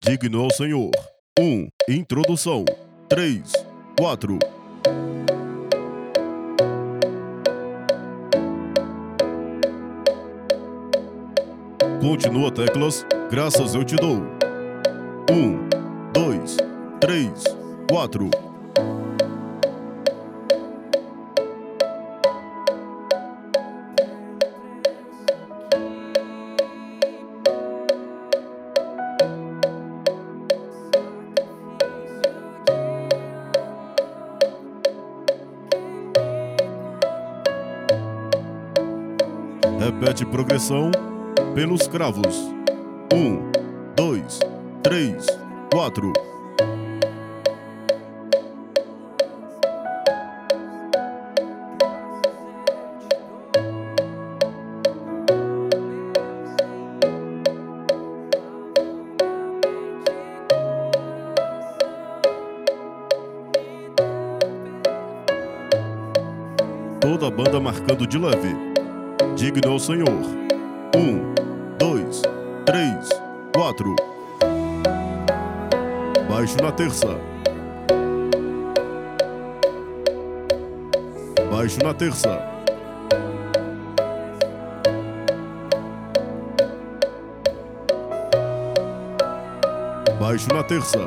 Digno ao Senhor. 1. Introdução. 3, 4. Continua, teclas. Graças eu te dou. 1, 2, 3, 4. Repete progressão pelos cravos. 1, 2, 3, 4. Toda a banda marcando de leve. Digno ao Senhor. 1, 2, 3, 4. Baixo na terça. Baixo na terça. Baixo na terça.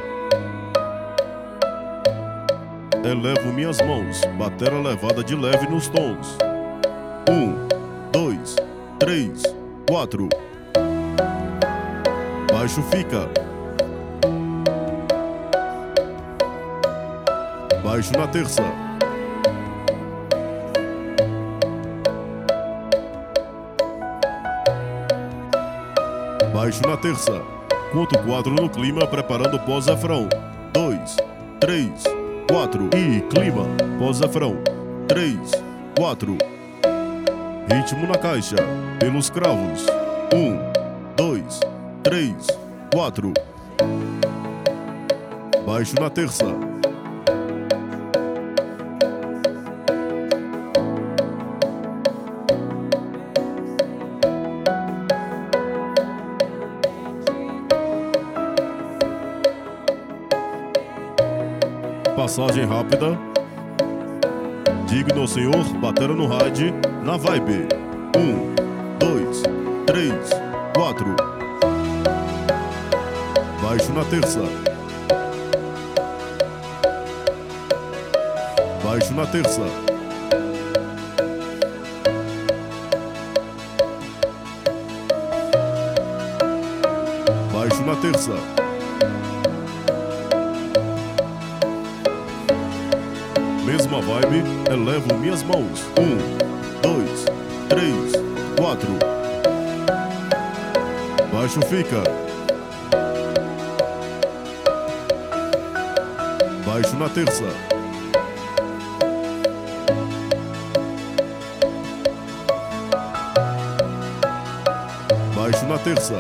Elevo minhas mãos, batera levada de leve nos tons. 1, 2, 3, 4. Baixo fica. Baixo na terça. Baixo na terça. Conto 4 no clima, preparando pós-refrão. 2, 3, 4. E clima, pós-refrão. 3, 4. Ritmo na caixa, pelos cravos. 1, 2, 3, 4. Baixo na terça. Passagem rápida. Digno ao Senhor, batera no rádio, na vibe. 1, 2, 3, 4. Baixo na terça. Baixo na terça. Baixo na terça. Mesma vibe, elevo minhas mãos. 1, 2, 3, 4. Baixo fica. Baixo na terça. Baixo na terça.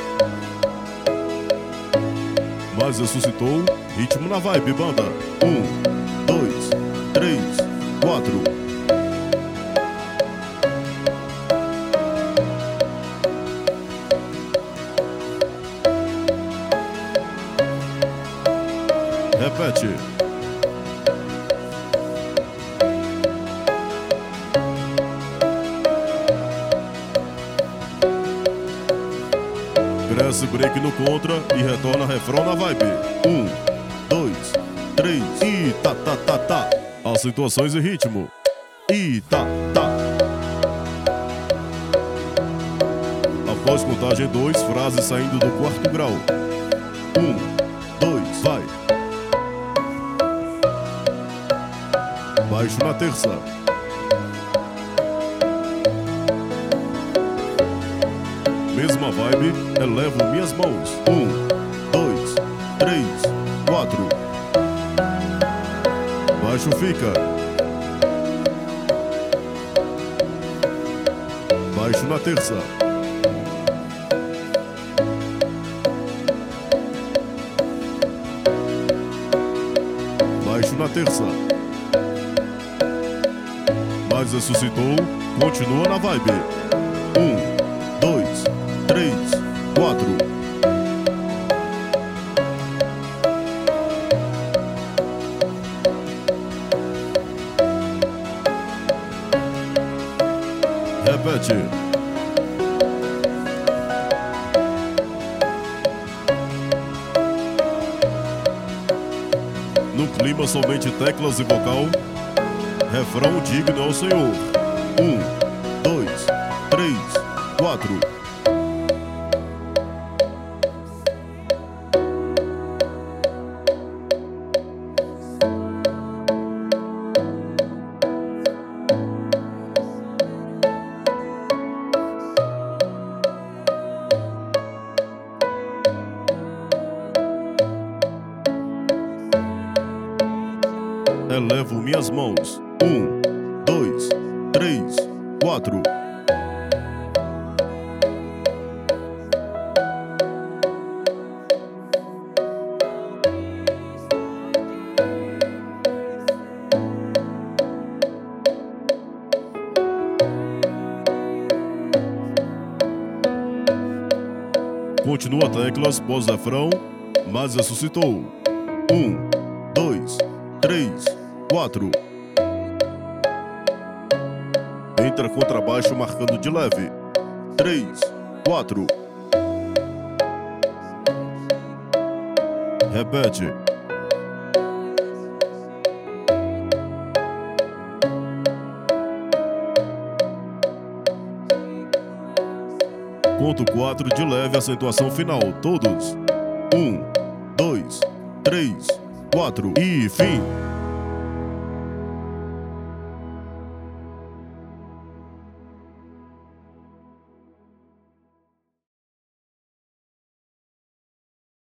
Mas ressuscitou, ritmo na vibe, banda. 1, 2, 3, 4. Repete. Cresce break no contra e retorna refrão na vibe. 1, 2, 3 e tá, tá, tá, tá. Acentuações e ritmo. E tá, tá. Após contagem 2, frases saindo do quarto grau. 1, 2, vai. Baixo na terça. Mesma vibe, elevo minhas mãos. 1, 2, 3, 4. Baixo fica. Baixo na terça. Baixo na terça. Mas ressuscitou, continua na vibe. 1, 2, 3, 4. Repete. No clima somente teclas e vocal. Refrão digno ao Senhor. 1, 2, 3, 4. Elevo minhas mãos. 1, 2, 3, 4. Continua teclas, pós-refrão, mas ressuscitou. 1, 2, 3, 4. Entra contrabaixo marcando de leve. 3, 4. Repete. Ponto 4 de leve, acentuação final. Todos. 1, 2, 3, 4 e fim.